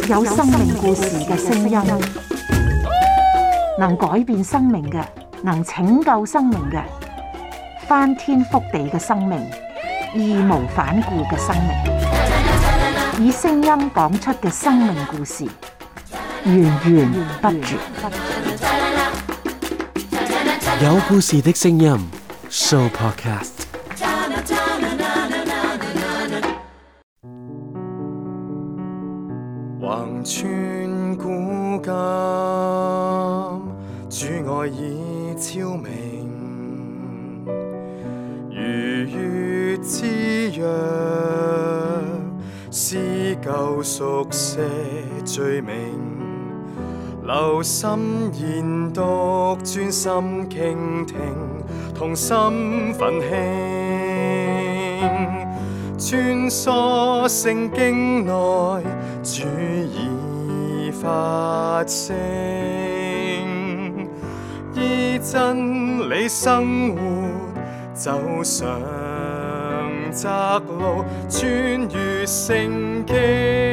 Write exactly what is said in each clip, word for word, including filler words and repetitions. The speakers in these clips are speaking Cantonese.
有生命故事嘅聲音，能改變生命嘅，能拯救生命嘅，翻天覆地嘅生命，義無反顧嘅生命，以聲音講出嘅生命故事，源源不絕。 有故事的聲音 Show Podcast。 橫穿古今，主愛已超明，如月之約，撕舊熟寫罪名，留心研讀，專心傾聽，同心奮興，穿梭聖經內，主已發聲，依真理生活，走上窄路，穿越聖經。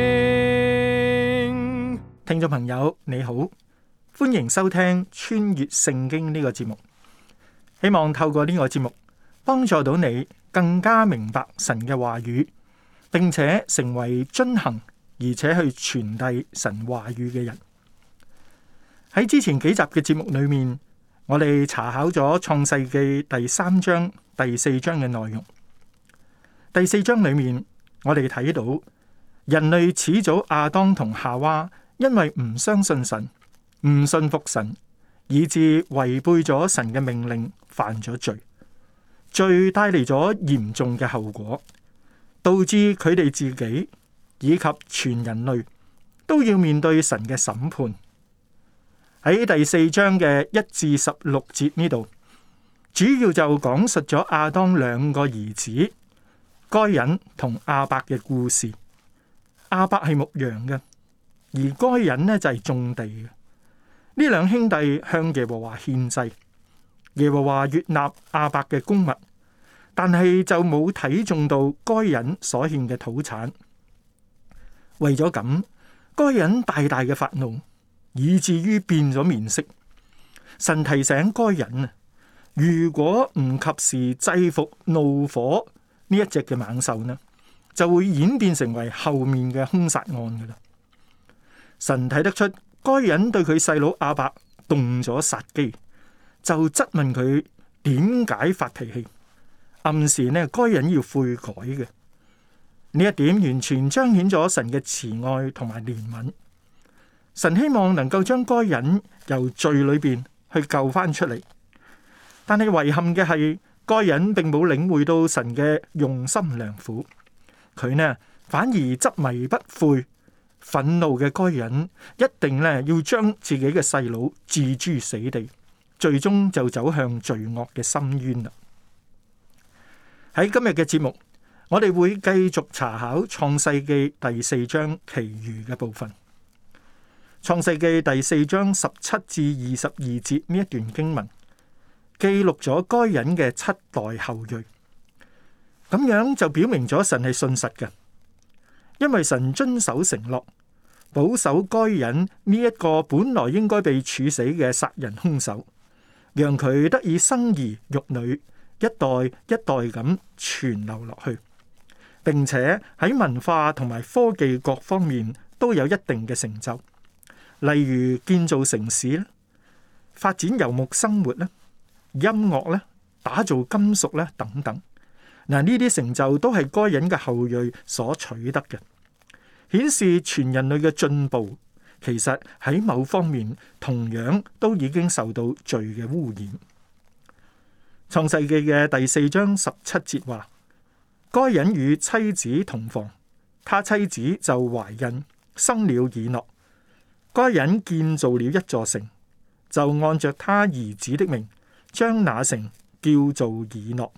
聽眾朋友你好，歡迎收聽穿越聖經呢個節目。希望透過呢個節目幫助到你更加明白神嘅話語，並且成為遵行而且去傳遞神話語嘅人。喺之前幾集嘅節目裏面，我哋查考咗創世記第三章第四章嘅內容。第四章裏面我哋睇到人類始祖亞當同夏娃因為唔相信神，唔信服神，以致違背咗神嘅命令，犯咗罪。罪帶嚟咗嚴重嘅後果，導致佢哋自己以及全人類都要面對神嘅審判。喺第四章嘅一至十六節呢度，主要就講述咗亞當兩個兒子該隱同亞伯嘅故事。亞伯係牧羊嘅，而該隱呢就係種地嘅。呢兩兄弟向耶和華獻祭，耶和華悅納亞伯嘅供物，但係就冇睇中到該隱所獻嘅土產。為咗咁，該隱大大嘅發怒，以至於變咗面色。神提醒該隱啊，如果唔及時制服怒火呢一隻嘅猛獸呢，就會演變成為後面嘅兇殺案噶啦。神睇得出該隱對佢細佬亞伯動咗殺機，就質問佢點解發脾氣，暗示呢該隱要悔改嘅。呢一點完全彰顯咗神嘅慈愛同埋憐憫。神希望能夠將該隱由罪裏邊去救翻出嚟，但係遺憾嘅係該隱並冇領會到神嘅用心良苦，佢呢反而執迷不悔。憤怒嘅該隱一定咧要將自己嘅細佬置諸死地，最終就走向罪惡嘅深淵啦。喺今日嘅節目，我哋會繼續查考創世記第四章其餘嘅部分。創世記第四章十七至二十二節呢一段經文，記錄咗該隱嘅七代後裔，咁樣就表明咗神係信實嘅。因為神遵守承諾，保守該隱呢一個本來應該被處死嘅殺人兇手，讓佢得以生兒育女，一代一代咁傳流落去，並且喺文化同埋科技各方面都有一定嘅成就，例如建造城市咧、發展游牧生活咧、音樂咧、打造金屬咧等等。嗱，呢啲成就都係該隱嘅後裔所取得嘅，顯示全人類嘅進步，其實喺某方面同樣都已經受到罪嘅污染。創世記嘅第四章十七節話，該隱與妻子同房，他妻子就懷孕，生了以諾。該隱建造了一座城，就按着他兒子的名，將那城叫做以諾。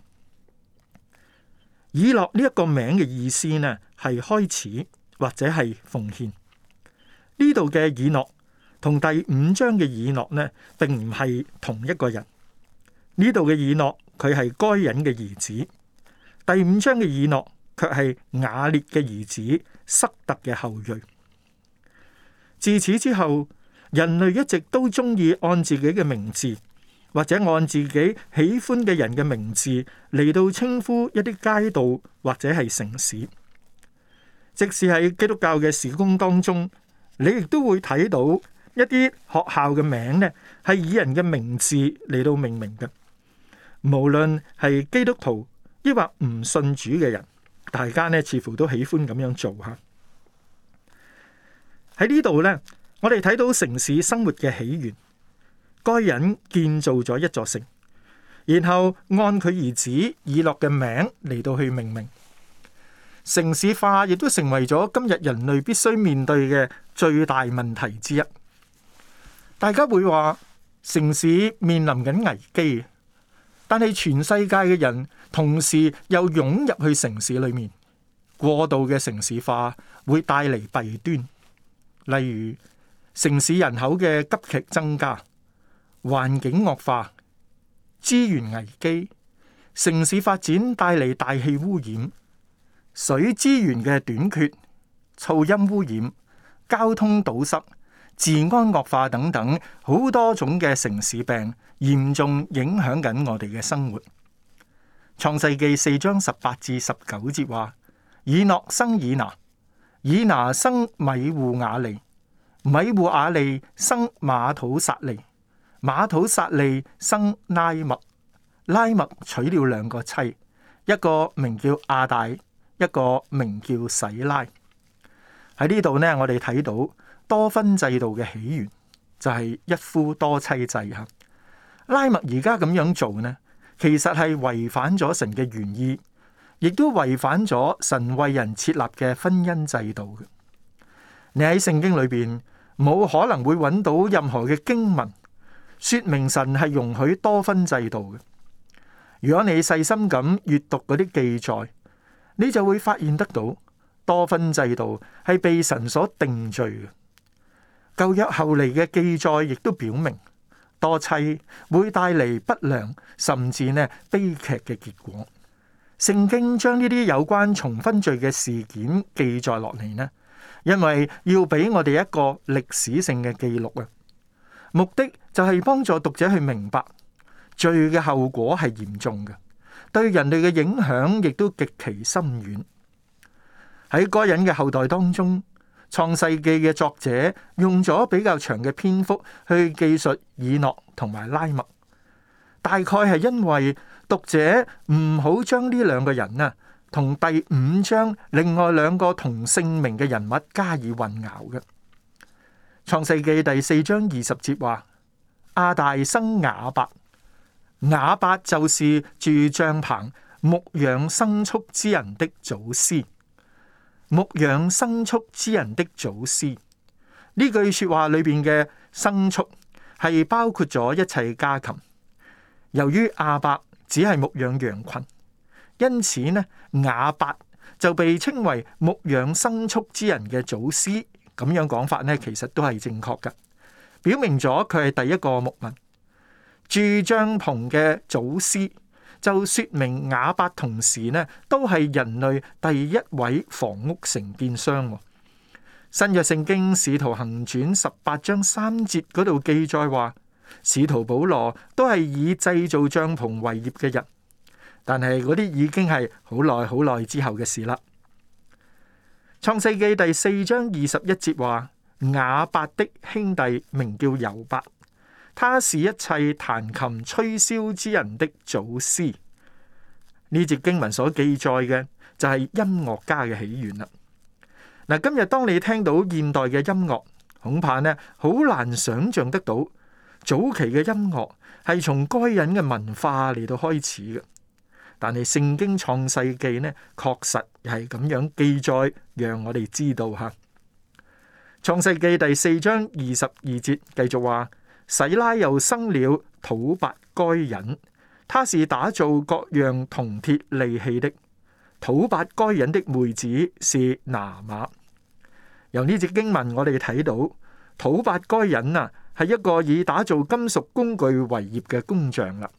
以諾呢一個名嘅意思呢，係開始或者係奉獻。呢度嘅以諾同第五章嘅以諾呢，並唔係同一個人。呢度嘅以諾佢係該隱嘅兒子，第五章嘅以諾卻係雅列嘅兒子塞特嘅後裔。 自此之後，人類一直都中意按自己嘅名字，或者按自己喜歡嘅人嘅名字嚟到稱呼一啲街道或者係城市。即使喺基督教嘅事工當中，你亦都會睇到一啲學校嘅名呢係以人嘅名字嚟到命名嘅。無論係基督徒抑或唔信主嘅人，大家呢似乎都喜歡咁樣做吓。喺呢度呢，我哋睇到城市生活嘅起源。該人建造咗一座城，然後按佢兒子以諾嘅名嚟到去命名。城市化亦都成為咗今日人類必須面對嘅最大問題之一。大家會話城市面臨緊危機，但係全世界嘅人同時又湧入去城市裏面，過度嘅城市化會帶嚟弊端。例如城市人口嘅急劇增加、環境惡化、資源危機、城市發展帶嚟大氣污染、水資源嘅短缺、噪音污染、交通堵塞、治安惡化等等，好多種嘅城市病嚴重影響緊我哋嘅生活。創世記四章十八至十九節話：以諾生以拿，以拿生米戶雅利，米戶雅利生馬土撒利，馬土撒利生拉麥，拉麥娶了兩個妻，一個名叫亞大，一個名叫洗拉。喺呢度呢，我哋睇到多婚制度嘅起源就係一夫多妻制吓。拉麥而家咁樣做呢，其實係違反咗神嘅原意，亦都違反咗神為人設立嘅婚姻制度嘅。你喺聖經裏邊冇可能會揾到任何嘅經文說明神係容許多婚制度嘅。如果你細心咁閱讀嗰啲記載，你就會發現得到多婚制度係被神所定罪嘅。舊約後嚟嘅記載亦都表明，多妻會帶嚟不良甚至呢悲劇嘅結果。聖經將呢啲有關重婚罪嘅事件記載落嚟呢，因為要俾我哋一個歷史性嘅記錄啊，目的就係幫助讀者去明白罪嘅後果係嚴重嘅，對人類嘅影響亦都極其深遠。喺該人嘅後代當中，創世記嘅作者用咗比較長嘅篇幅去記述以諾同埋拉麥，大概係因為讀者唔好將呢兩個人啊同第五章另外兩個同姓名嘅人物加以混淆嘅。創世記第四章二十節話：亞大生雅伯，雅伯就是住帳棚牧養牲畜之人的祖師。牧養牲畜之人的祖師，呢句說話裏邊嘅牲畜係包括咗一切家禽。由於亞伯只係牧養羊群，因此呢雅伯就被稱為牧養牲畜之人嘅祖師。咁樣講法呢，其實都係正確嘅，表明咗佢係第一個牧民。住帳篷嘅祖師，就說明雅伯同時呢都係人類第一位房屋承建商。新約聖經使徒行傳十八章三節嗰度記載話，使徒保羅都係以製造帳篷為業嘅人，但係嗰啲已經係好耐好耐之後嘅事啦。創世記第四章二十一節話，雅伯的兄弟名叫猶伯，他是一切彈琴吹簫之人的祖師。呢節經文所記載嘅就係音樂家嘅起源啦。嗱，今日當你聽到現代嘅音樂，恐怕呢好難想象得到早期嘅音樂係從該人嘅文化嚟到開始嘅。但係聖經創世記呢，確實係咁樣記載，讓我哋知道吓。創世記第四章二十二節繼續話，洗拉又生了土伯該隱，他是打造各樣銅鐵利器的。土伯該隱的妹子是拿瑪。由呢節經文我哋睇到，土伯該隱啊係一個以打造金屬工具為業嘅工匠啦。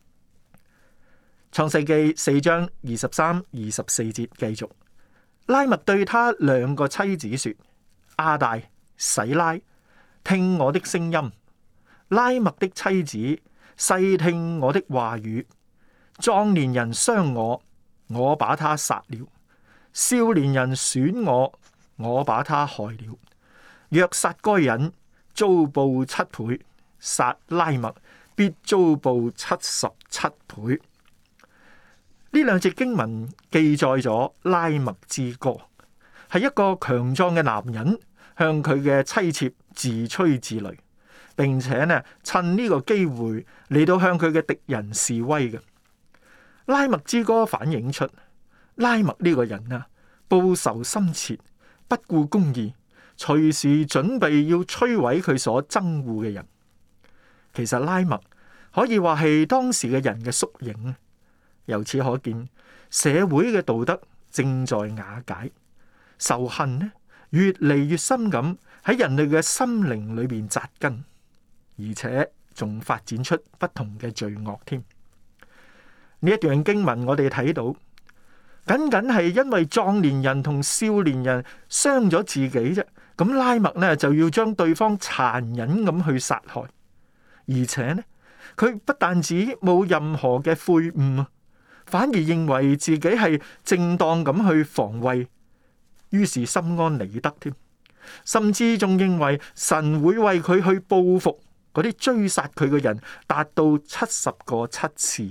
創世記四章二十三、二十四節繼續，拉麥對他兩個妻子說：亞大、 洗拉，聽我的聲音；拉麥的妻子，細聽我的話語。壯年人傷我，我把他殺了；少年人損我，我把他害了。若殺該人，遭報七倍；殺拉麥，必遭報七十七倍。呢兩節經文記載咗拉麥之歌，係一個強壯嘅男人向佢嘅妻妾自吹自擂，並且呢趁呢個機會嚟到向佢嘅敵人示威嘅。拉麥之歌反映出拉麥呢個人啊，報仇心切，不顧公義，隨時準備要摧毀佢所憎惡嘅人。其實拉麥可以話係當時嘅人嘅縮影。由此可見，社會嘅道德正在瓦解，仇恨呢越嚟越深咁喺人類嘅心靈裏邊扎根，而且仲發展出不同嘅罪惡添。呢一段經文我哋睇到，僅僅係因為壯年人同少年人傷咗自己啫，咁拉麥呢就要將對方殘忍咁去殺害，而且呢佢不但止冇任何嘅悔悟，反而認為自己係正當咁去防衛，於是心安理得添，甚至仲認為神會為佢去報復嗰啲追殺佢嘅人，達到七十個七次。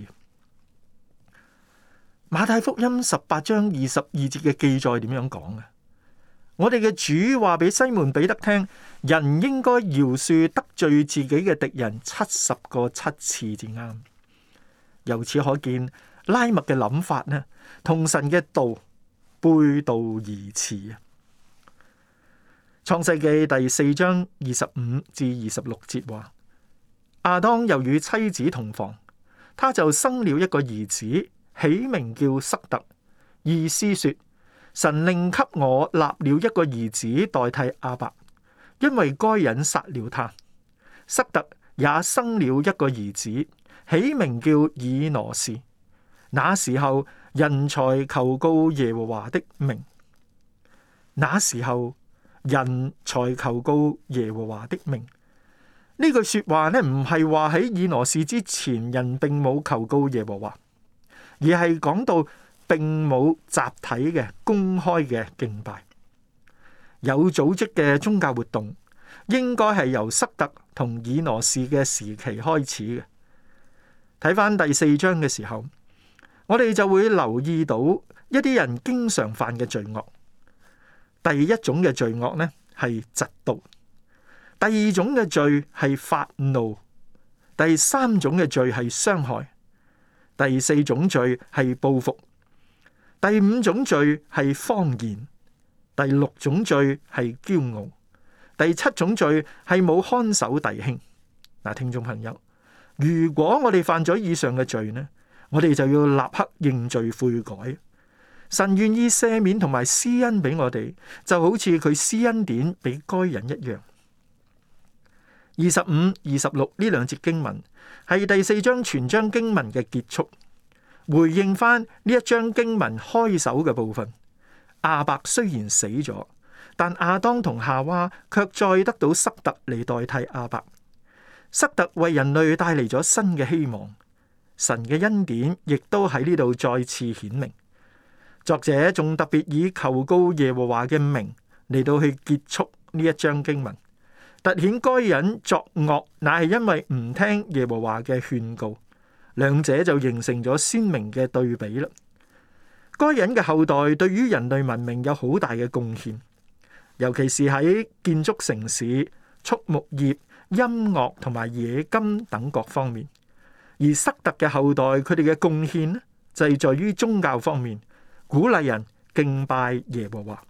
馬太福音十八章二十二節嘅記載點樣講啊？我哋嘅主話俾西門彼得聽，人應該饒恕得罪自己嘅敵人七十個七次至啱。由此可見，拉麥嘅諗法呢，同神嘅道背道而馳啊！創世記第四章二十五至二十六節話：亞當又與妻子同房，他就生了一個兒子，起名叫塞特，意思說神另給我立了一個兒子代替亞伯，因為該人殺了他。塞特也生了一個兒子，起名叫以挪士。那時候人才求告耶和華的名。那時候人才求告耶和華的名。呢句說話呢，唔係話喺以挪士之前人並冇求告耶和華，而係講到並冇集體嘅公開嘅敬拜。有組織嘅宗教活動應該係由塞特同以挪士嘅時期開始嘅。睇翻第四章嘅時候，我哋就會留意到一啲人經常犯嘅罪惡。第一種嘅罪惡呢係嫉妒，第二種嘅罪係發怒，第三種嘅罪係傷害，第四種罪係報復，第五種罪係謊言，第六種罪係驕傲，第七種罪係冇看守弟兄。嗱，聽眾朋友，如果我哋犯咗以上嘅罪呢，我哋就要立刻認罪悔改。神願意赦免同埋施恩俾我哋，就好似佢施恩典俾該人一樣。二十五、二十六呢兩節經文係第四章全章經文嘅結束，回應翻呢一章經文開首嘅部分。亞伯雖然死咗，但亞當同夏娃卻再得到塞特嚟代替亞伯。塞特為人類帶嚟咗新嘅希望。神嘅恩典亦都喺呢度再次顯明。作者仲特別以求告耶和華嘅名嚟到去結束呢一章經文，凸顯該人作惡乃係因為唔聽耶和華嘅勸告，兩者就形成咗鮮明嘅對比啦。該人嘅後代對於人類文明有好大嘅貢獻，尤其是喺建築城市、畜牧業、音樂同埋冶金等各方面。而塞特嘅後代，佢哋嘅貢獻呢，就係在於宗教方面，鼓勵人敬拜耶和華，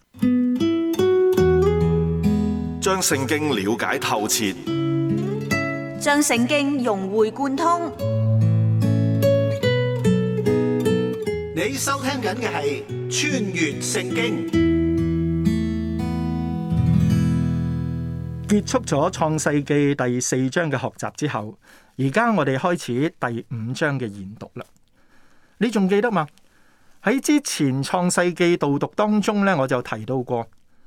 將聖經了解透徹， 將聖經融會貫通。 你收聽緊嘅係《穿越聖經》。 結束咗創世記第四章嘅學習之後，而家我哋開始第五章嘅研讀啦。你仲記得嗎？喺之前創世記導讀當中呢，我就提到過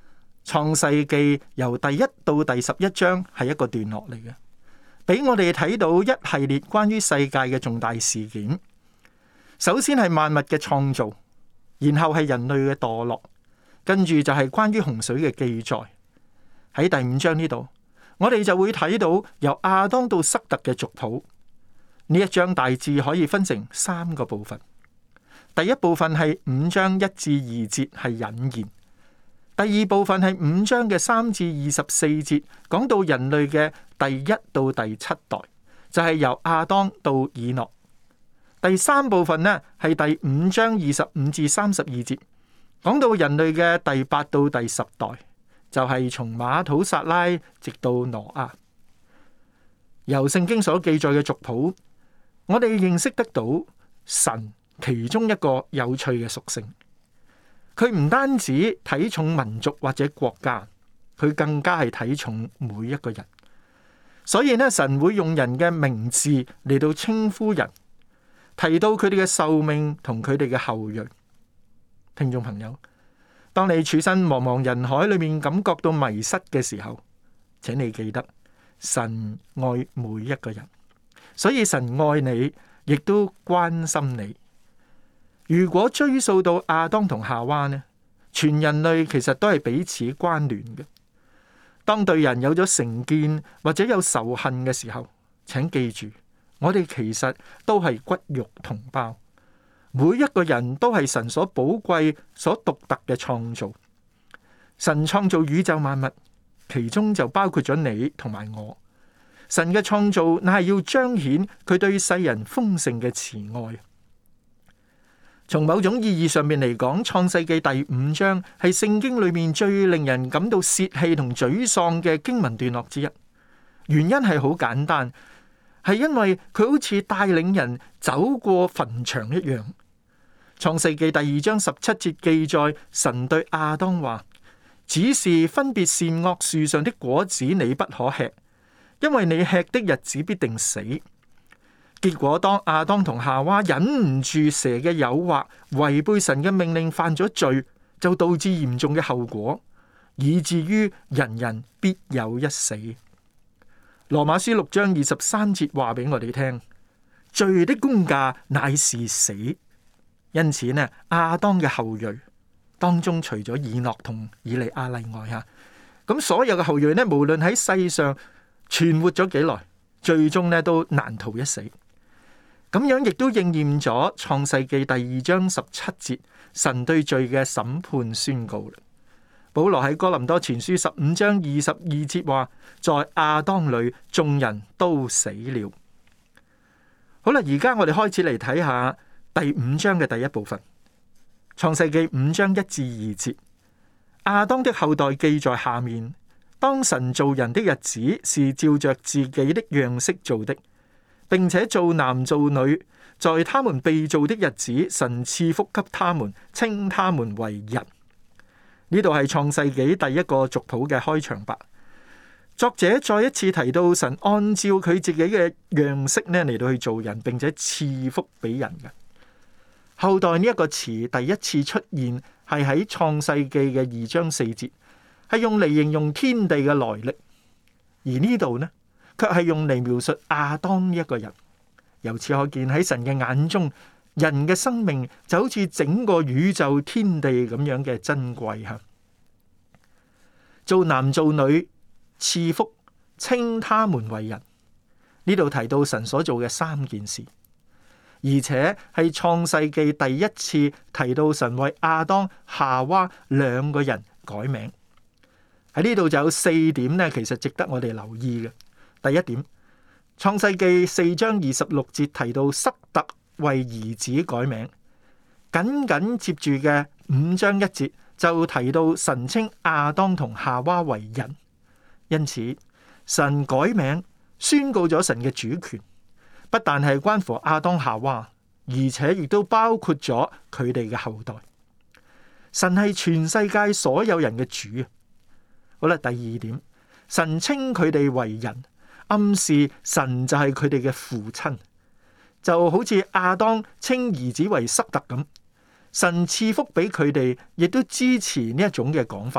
創世記由第一到第十一章係一個段落嚟嘅，俾我哋睇到一系列關於世界嘅重大事件。首先係萬物嘅創造，然後係人類嘅墮落，跟住就係關於洪水嘅記載。喺第五章呢度，我哋就會睇到由亞當到塞特嘅族譜。呢一章大致可以分成三個部分。第一部分係五章一至二節係引言。第二部分係五章嘅三至二十四節，講到人類嘅第一到第七代，就係由亞當到以諾。第三部分呢係第五章二十五至三十二節，講到人類嘅第八到第十代，就係從馬土撒拉直到挪亞。由聖經所記載嘅族譜，我哋認識得到神其中一個有趣嘅屬性。佢唔單止睇重民族或者國家，佢更加係睇重每一個人。所以呢，神會用人嘅名字嚟到稱呼人，提到佢哋嘅壽命同佢哋嘅後裔。聽眾朋友，當你處身茫茫人海裏面感覺到迷失嘅時候，請你記得神愛每一個人，所以神愛你，亦都關心你。如果追溯到亞當同夏娃呢，全人類其實都係彼此關聯嘅。當對人有咗成見或者有仇恨嘅時候，請記住，我哋其實都係骨肉同胞，每一個人都係神所寶貴、所獨特嘅創造。神創造宇宙萬物，其中就包括咗你同埋我。神嘅創造乃係要彰顯佢對世人豐盛嘅慈愛。從某種意義上面嚟講，創世記第五章係聖經裏面最令人感到泄氣同沮喪嘅經文段落之一。原因係好簡單，係因為佢好似帶領人走過墳場一樣。創世記第二章十七節記載，神對亞當話：只是分別善惡樹上的果子你不可吃，因為你吃的日子必定死。結果當亞當同夏娃忍唔住蛇嘅誘惑，違背神嘅命令犯咗罪，就導致嚴重嘅後果，以至於人人必有一死。羅馬書六章二十三節話俾我哋聽，罪的工價乃是死。因此呢，亞當嘅後裔當中除咗以諾同以利亞例外吓，咁所有嘅後裔呢，無論喺世上存活咗幾耐，最終呢都難逃一死。咁樣亦都應驗咗創世記第二章十七節神對罪嘅審判宣告。保羅喺哥林多前書十五章二十二節話，在亞當裏眾人都死了。好啦，而家我哋開始嚟睇下第五章嘅第一部分。創世記五章一至二節，亞當的後代記在下面。當神造人的日子，是照着自己的樣式造的，並且造男造女，在他們被造的日子，神賜福給他們，稱他們為人。呢度係創世紀第一個族譜嘅開場白。作者再一次提到神按照佢自己嘅樣式呢嚟到去做人，並且賜福俾人嘅。後代呢一個詞第一次出現係喺創世紀嘅二章四節，係用嚟形容天地嘅來歷。而呢度呢，卻係用嚟描述亞當一個人。由此可見，喺神嘅眼中，人嘅生命就好似整個宇宙天地咁樣嘅珍貴吓。做男做女，賜福，稱他們為人。呢度提到神所做嘅三件事，而且係創世記第一次提到神為亞當、夏娃兩個人改名。喺呢度就有四點呢，其實值得我哋留意嘅。第一點，創世記四章二十六節提到塞特為兒子改名，緊緊接住嘅五章一節就提到神稱亞當同夏娃為人。因此，神改名宣告咗神嘅主權，不但係關乎亞當夏娃，而且亦都包括咗佢哋嘅後代。神係全世界所有人嘅主啊！好啦，第二點，神稱佢哋為人，暗示神就係佢哋嘅父親，就好似亞當稱兒子為塞特咁。神賜福俾佢哋，亦都支持呢一種嘅講法，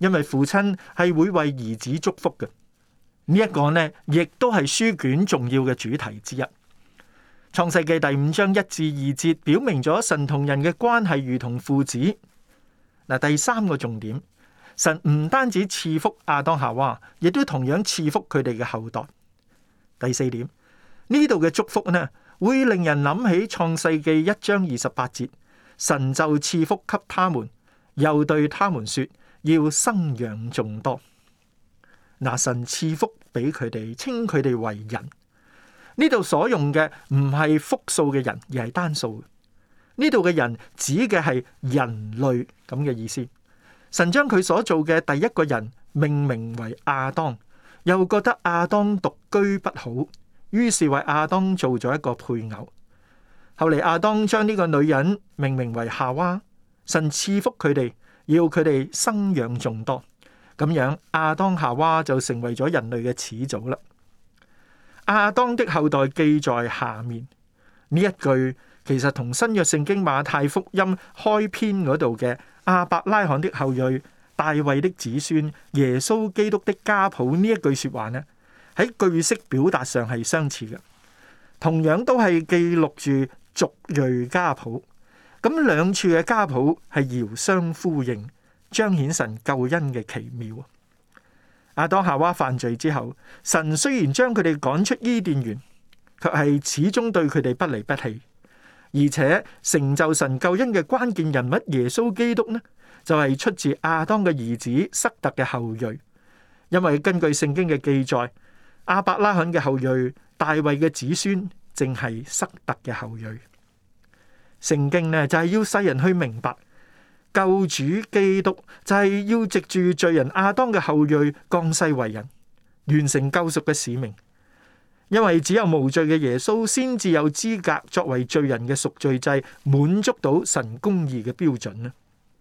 因為父親係會為兒子祝福嘅。呢一個呢，亦都係書卷重要嘅主題之一。創世記第五章一至二節表明咗神同人嘅關係如同父子。嗱，第三個重點，神唔單止賜福亞當夏娃，亦都同樣賜福佢哋嘅後代。第四點，呢度嘅祝福呢，會令人諗起創世記一章二十八節，神就賜福給他們，又對他們說要生養眾多。嗱，神賜福俾佢哋，稱佢哋為人。呢度所用嘅唔係複數嘅人，而係單數。呢度嘅人指嘅係人類咁嘅意思。神將佢所做嘅第一個人命名為亞當，又覺得亞當獨居不好，於是為亞當做咗一個配偶。後嚟亞當將呢個女人命名為夏娃，神賜福佢哋，要佢哋生養眾多。咁樣亞當夏娃就成為咗人類嘅始祖啦。亞當的後代記在下面，呢一句其實同新約聖經馬太福音開篇嗰度嘅亞伯拉罕的後裔、大衛的子孫、耶穌基督的家譜呢一句說話呢，喺句式表達上係相似嘅，同樣都係記錄住族裔家譜。咁兩處嘅家譜係遙相呼應，彰顯神救恩嘅奇妙。亞當夏娃犯罪之後，神雖然將佢哋趕出伊甸園，卻係始終對佢哋不離不棄，而且成就神救恩嘅關鍵人物耶穌基督呢，就係出自亞當嘅兒子塞特嘅後裔。因為根據聖經嘅記載，亞伯拉罕嘅後裔、大衛嘅子孫正係塞特嘅後裔。聖經呢就係要世人去明白，救主基督就係要藉住罪人亞當嘅後裔降世為人，完成救贖嘅使命。因為只有無罪嘅耶穌先至有資格作為罪人嘅贖罪祭，滿足到神公義嘅標準啦。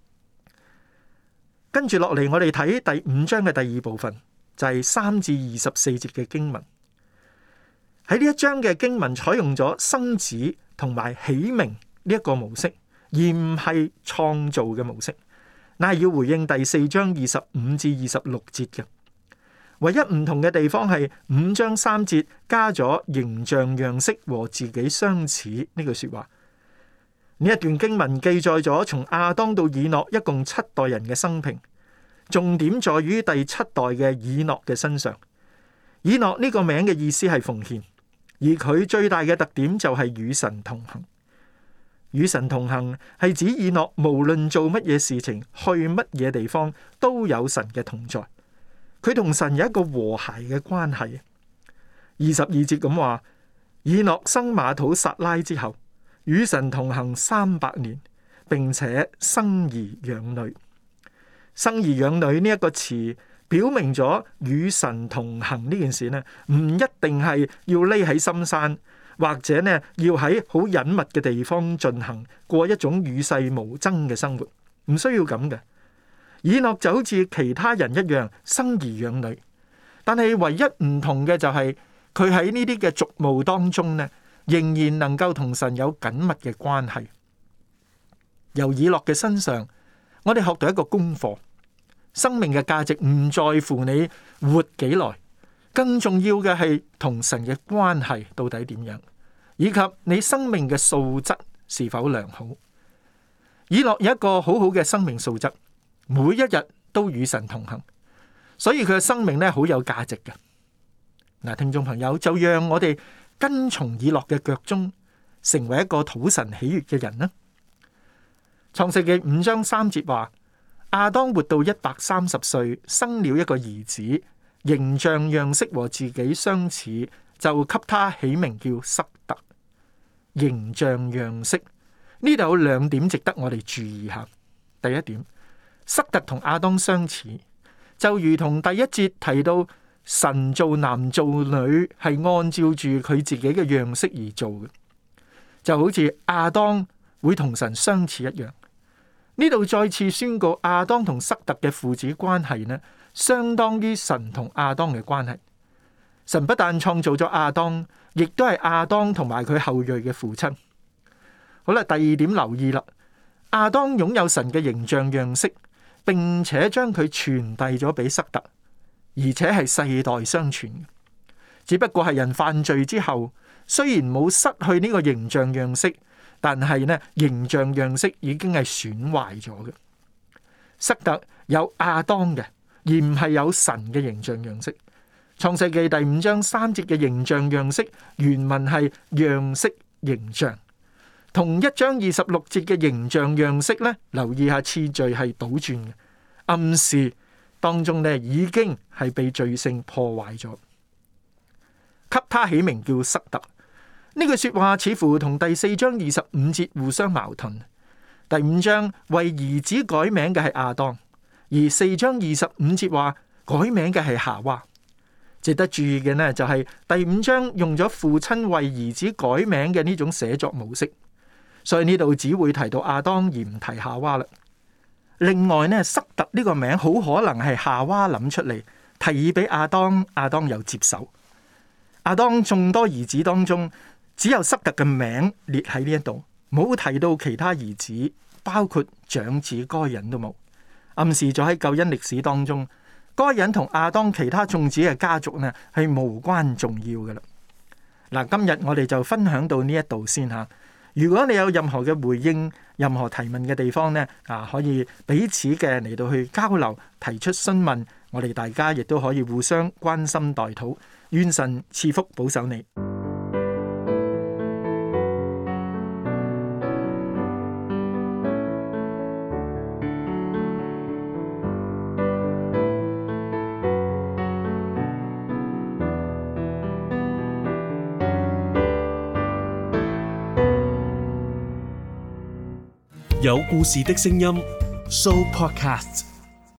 跟住落嚟，我哋睇第五章嘅第二部分，就係三至二十四節嘅經文。喺呢一章嘅經文採用咗生子同埋起名呢一個模式，而唔係創造嘅模式，乃係要回應第四章二十五至二十六節嘅。唯一唔同嘅地方係五章三節加咗形象樣式和自己相似呢句說話。呢一段經文記載咗從亞當到以諾一共七代人嘅生平，重點在於第七代嘅以諾嘅身上。以諾呢個名嘅意思係奉獻，而佢最大嘅特點就係與神同行。與神同行係指以諾無論做乜嘢事情，去乜嘢地方，都有神嘅同在。佢同神有一個和諧嘅關係。二十二節咁話，以諾生馬土撒拉之後，與神同行三百年，並且生兒養女。生兒養女呢一個詞，表明咗與神同行呢件事呢，唔一定係要匿喺深山，或者呢要喺好隱密嘅地方進行，過一種與世無爭嘅生活，唔需要咁嘅。以諾就好似其他人一樣生兒養女，但係唯一唔同嘅就係佢喺呢啲嘅俗務當中呢，仍然能夠同神有緊密嘅關係。由以諾嘅身上，我哋學到一個功課：生命嘅價值唔在乎你活幾耐，更重要嘅係同神嘅關係到底點樣，以及你生命嘅素質是否良好。以諾有一個好好嘅生命素質，每一日都與神同行，所以佢嘅生命咧好有價值嘅。嗱，聽眾朋友，就讓我哋跟從以諾嘅腳蹤，成為一個討神喜悅嘅人啦。創世記五章三節話，亞當活到一百三十歲，生了一個兒子，形象樣式和自己相似，就給他起名叫塞特。形象樣式，呢度有兩點值得我哋注意下。第一點，塞特同亞當相似，就如同第一節提到神造男造女係按照住佢自己嘅樣式而做嘅，就好似亞當會同神相似一樣。呢度再次宣告亞當同塞特嘅父子關係呢，相當於神同亞當嘅關係。神不但創造咗亞當，亦都係亞當同埋佢後裔嘅父親。好啦，第二點留意啦，亞當擁有神嘅形象樣式， 並且將佢傳遞咗俾塞特，而且係世代相傳。只不過係人犯罪之後，雖然冇失去呢個形象樣式，但係呢形象樣式已經係損壞咗嘅。塞特有亞當嘅，而唔係有神嘅形象樣式。創世記第五章三節嘅形象樣式原文係樣式形象，同一章二十六節嘅形象樣式呢，留意下次序係倒轉嘅，暗示當中呢已經係被罪性破壞咗。給他起名叫塞特，呢句說話似乎同第四章二十五節互相矛盾。第五章為兒子改名嘅係亞當，而四章二十五節話改名嘅係夏娃。值得注意嘅呢，就係第五章用咗父親為兒子改名嘅呢種寫作模式，所以呢度只會提到亞當而唔提夏娃啦。另外呢，塞特呢個名好可能係夏娃諗出嚟，提議俾亞當，亞當又接手。亞當眾多兒子當中，只有塞特嘅名列喺呢一度，冇提到其他兒子，包括長子該隱都冇，暗示咗喺救恩歷史當中，該隱同亞當其他眾子嘅家族呢係無關重要嘅啦。嗱，今日我哋就分享到呢一度先吓。如果你有任何嘅回應、任何提問嘅地方呢，啊，可以彼此嘅嚟到去交流，提出詢問，我哋大家亦都可以互相關心代禱。願神賜福保守你。 有故事的聲音 Show Podcast。